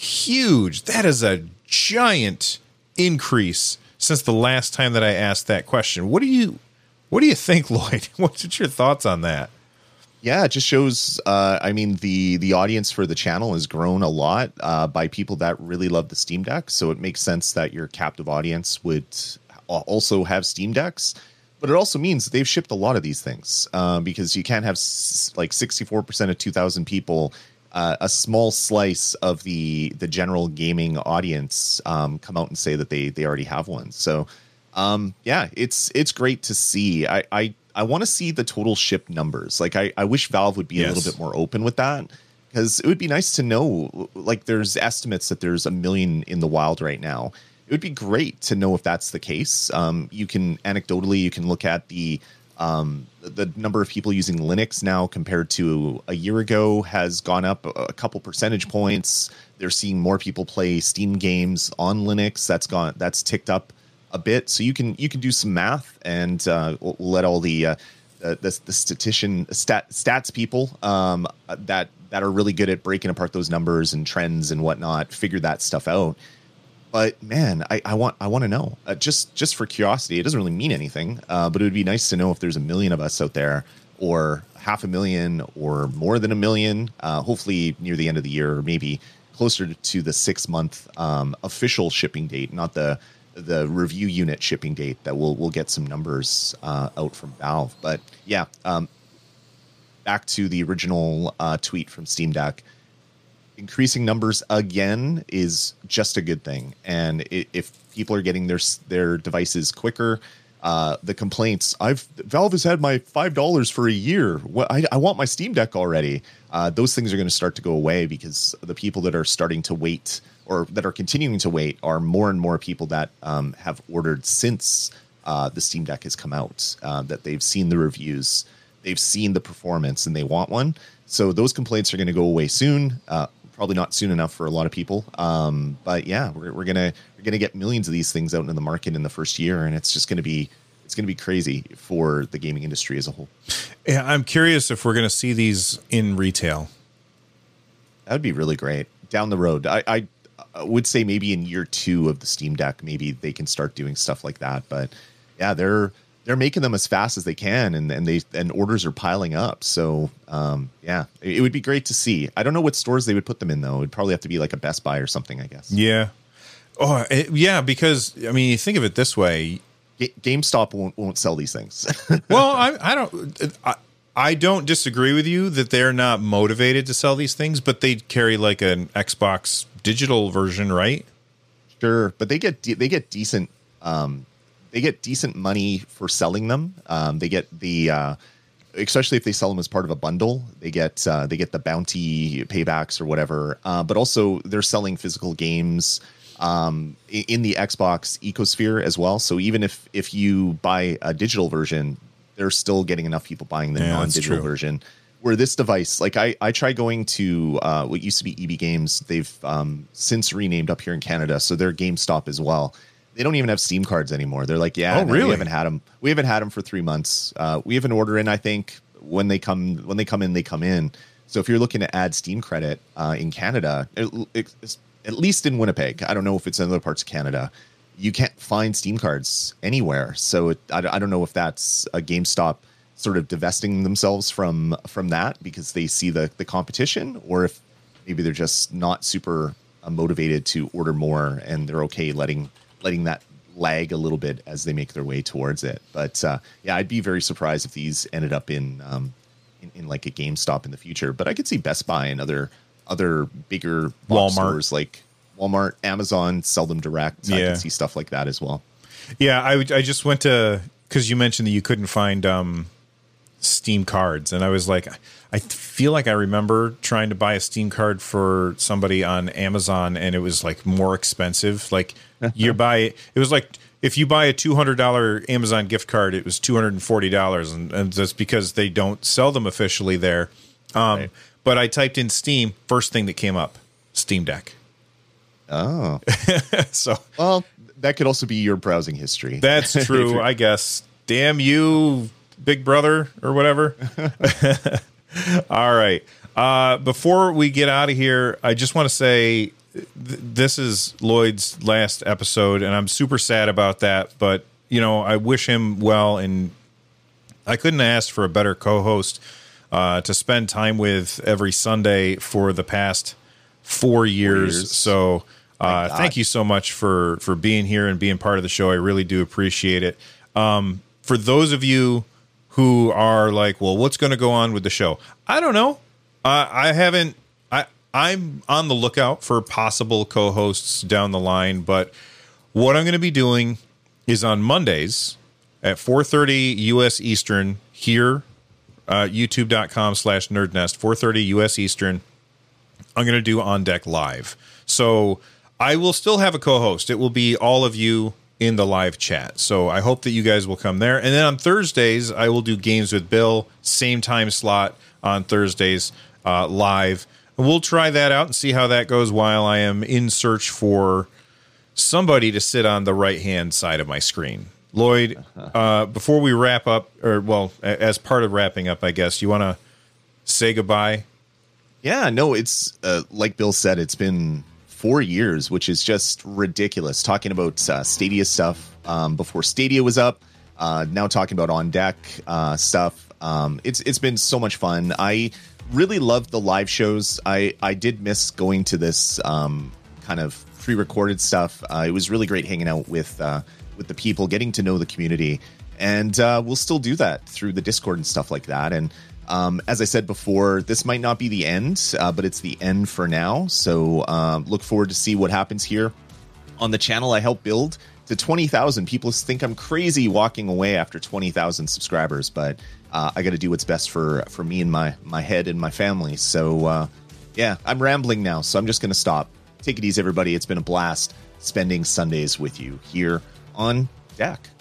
huge. That is a giant increase since the last time that I asked that question. What do you what do you think, Lloyd? What's your thoughts on that? Yeah, it just shows. Uh, I mean, the the audience for the channel has grown a lot uh, by people that really love the Steam Deck. So it makes sense that your captive audience would also have Steam Decks. But it also means they've shipped a lot of these things uh, because you can't have s- like sixty-four percent of two thousand people, uh, a small slice of the the general gaming audience um, come out and say that they they already have one. So um, yeah, it's it's great to see. I. I I want to see the total ship numbers. Like I, I wish Valve would be yes. a little bit more open with that, because it would be nice to know, like there's estimates that there's a million in the wild right now. It would be great to know if that's the case. Um, you can anecdotally, you can look at the um, the number of people using Linux now compared to a year ago has gone up a couple percentage points. They're seeing more people play Steam games on Linux. That's gone, that's ticked up a bit, so you can you can do some math and uh, we'll let all the uh, the, the the statistician stat, stats people um, that that are really good at breaking apart those numbers and trends and whatnot figure that stuff out. But man, I, I want I want to know uh, just just for curiosity. It doesn't really mean anything, uh, but it would be nice to know if there's a million of us out there, or half a million, or more than a million. Uh, hopefully near the end of the year, or maybe closer to the six month um, official shipping date, not the the review unit shipping date, that we'll we'll get some numbers uh, out from Valve. But yeah, um, back to the original uh, tweet from Steam Deck. Increasing numbers again is just a good thing, and it, if people are getting their their devices quicker, uh, the complaints I've Valve has had my five dollars for a year. What I, I want my Steam Deck already. Uh, those things are going to start to go away, because the people that are starting to wait, or that are continuing to wait, are more and more people that um, have ordered since uh, the Steam Deck has come out, uh, that they've seen the reviews, they've seen the performance, and they want one. So those complaints are going to go away soon. Uh, probably not soon enough for a lot of people. Um, but yeah, we're, we're gonna we're gonna get millions of these things out into the market in the first year, and it's just gonna be it's gonna be crazy for the gaming industry as a whole. Yeah, I'm curious if we're gonna see these in retail. That would be really great down the road. I, I I would say maybe in year two of the Steam Deck, maybe they can start doing stuff like that. But yeah, they're they're making them as fast as they can, and, and they and orders are piling up. So um, yeah, it, it would be great to see. I don't know what stores they would put them in though. It'd probably have to be like a Best Buy or something, I guess. Yeah. Oh it, yeah, because I mean, you think of it this way: G- GameStop won't won't sell these things. Well, I I don't. I, I don't disagree with you that they're not motivated to sell these things, but they carry like an Xbox digital version, right? Sure, but they get de- they get decent um, they get decent money for selling them. Um, they get the uh, especially if they sell them as part of a bundle, they get uh, they get the bounty paybacks or whatever. Uh, but also they're selling physical games um, in the Xbox ecosphere as well. So even if if you buy a digital version, they're still getting enough people buying the yeah, non-digital version. Where this device, like I, I try going to uh, what used to be E B Games. They've um, since renamed up here in Canada, so they're GameStop as well. They don't even have Steam cards anymore. They're like, yeah, oh, no, really? we haven't had them. We haven't had them for three months. Uh, we have an order in. I think when they come, when they come in, they come in. So if you're looking to add Steam credit uh, in Canada, it, it's, at least in Winnipeg, I don't know if it's in other parts of Canada, you can't find Steam cards anywhere. So it, I, I don't know if that's a GameStop sort of divesting themselves from from that because they see the the competition, or if maybe they're just not super uh, motivated to order more, and they're okay letting letting that lag a little bit as they make their way towards it. But uh, yeah, I'd be very surprised if these ended up in, um, in in like a GameStop in the future. But I could see Best Buy and other other bigger box stores like Walmart, Amazon sell them direct. Yeah. I can see stuff like that as well. Yeah, I I just went to, because you mentioned that you couldn't find um, Steam cards, and I was like, I feel like I remember trying to buy a Steam card for somebody on Amazon, and it was like more expensive. Like you buy it was like if you buy a two hundred dollars Amazon gift card, it was two hundred forty dollars, and, and that's because they don't sell them officially there. Um, right. But I typed in Steam, first thing that came up, Steam Deck. Oh, so well, that could also be your browsing history. That's true, I guess. Damn you, Big Brother, or whatever. All right. Uh, before we get out of here, I just want to say th- this is Lloyd's last episode, and I'm super sad about that. But you know, I wish him well, and I couldn't ask for a better co-host uh, to spend time with every Sunday for the past four years. years. So uh, thank you so much for for being here and being part of the show. I really do appreciate it. Um, for those of you who are like, well, what's going to go on with the show? I don't know. Uh, I haven't. I I'm on the lookout for possible co-hosts down the line, but what I'm going to be doing is on Mondays at four thirty U S Eastern here, uh, youtube.com slash nerdnest, four thirty U S Eastern. I'm going to do On Deck Live. So I will still have a co-host. It will be all of you in the live chat. So I hope that you guys will come there. And then on Thursdays, I will do Games with Bill, same time slot on Thursdays uh, live. And we'll try that out and see how that goes while I am in search for somebody to sit on the right-hand side of my screen. Lloyd, uh, before we wrap up, or well, as part of wrapping up, I guess, you want to say goodbye? Yeah, no, it's uh, like Bill said, it's been four years, which is just ridiculous. Talking about uh, Stadia stuff um, before Stadia was up, uh, now talking about On Deck uh, stuff. Um, it's it's been so much fun. I really loved the live shows. I, I did miss going to this um, kind of pre-recorded stuff. Uh, it was really great hanging out with uh, with the people, getting to know the community, and uh, we'll still do that through the Discord and stuff like that. And Um, as I said before, this might not be the end, uh, but it's the end for now. So um, look forward to see what happens here on the channel. I helped build to twenty thousand. People think I'm crazy walking away after twenty thousand subscribers, but uh, I got to do what's best for, for me and my, my head and my family. So uh, yeah, I'm rambling now, so I'm just going to stop. Take it easy, everybody. It's been a blast spending Sundays with you here on Deck.